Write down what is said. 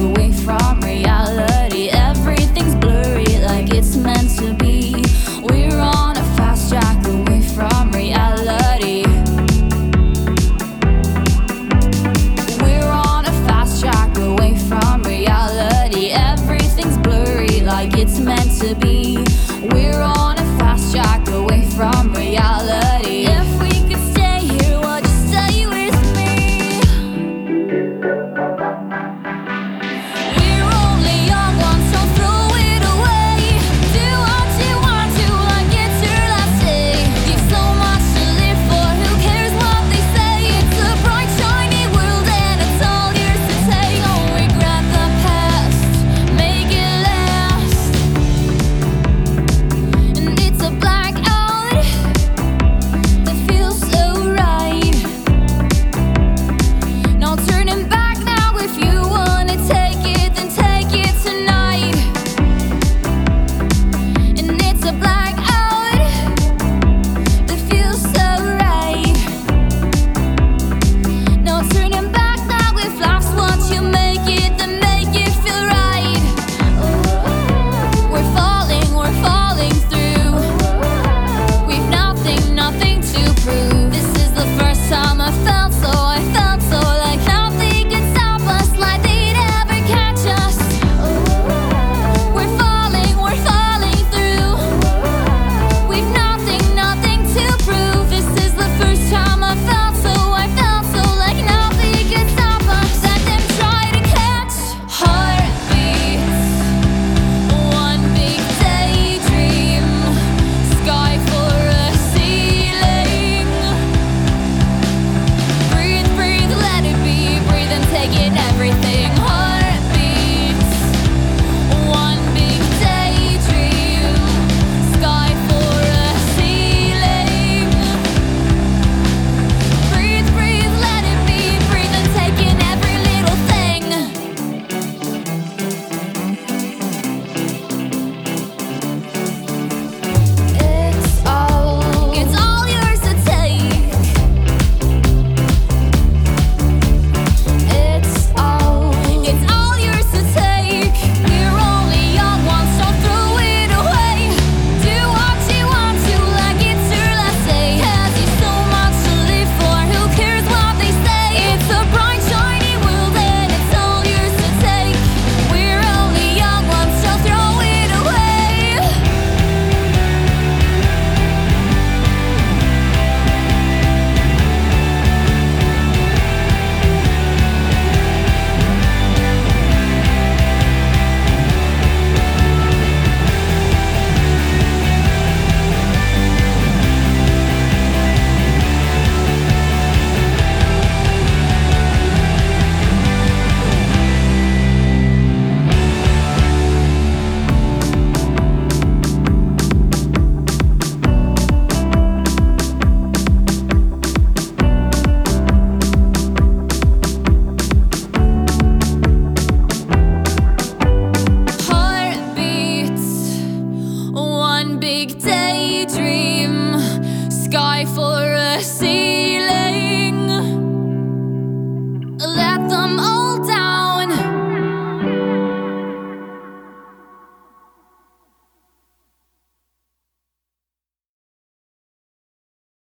away from reality. Everything's blurry like it's meant to be. We're on a fast track away from reality. We're on a fast track away from reality. Everything's blurry like it's meant to be. We're on a fast track away from reality. If we could stay here, would you stay with me? We're only young ones, so throw it away. Do what you want to, like it's your last day. You've so much to live for, who cares what they say? It's a bright, shiny world and it's all yours to take. Don't regret the past, make it last. And it's a blackout that feels so right. No turning back now. If you wanna take it, then take it tonight. And it's a blackout that feels so right. No turning back now. If life's what you make it, then make it feel right. We're falling through. We've nothing to prove. This is the first time I felt so like nothing could stop us, like they'd ever catch us. We're falling through. We've nothing to prove. This is the first time I felt so like nothing could stop us. Let them try to catch heartbeats. One big daydream, sky for a ceiling. Breathe, let it be. Breathe and take in everything. Heartbeats. One big daydream, sky for a ceiling. Breathe, let it be. Breathe and take in every little thing. It's all yours to take. It's all yours to take. We're only young ones, so throw it away. Do what you want to, like it's your last day. Has you so much to live for, who cares what they say? It's a bright, shiny world and it's all yours to take. We're only young ones, so throw it away. Heartbeats, one big daydream, sky for a ceiling.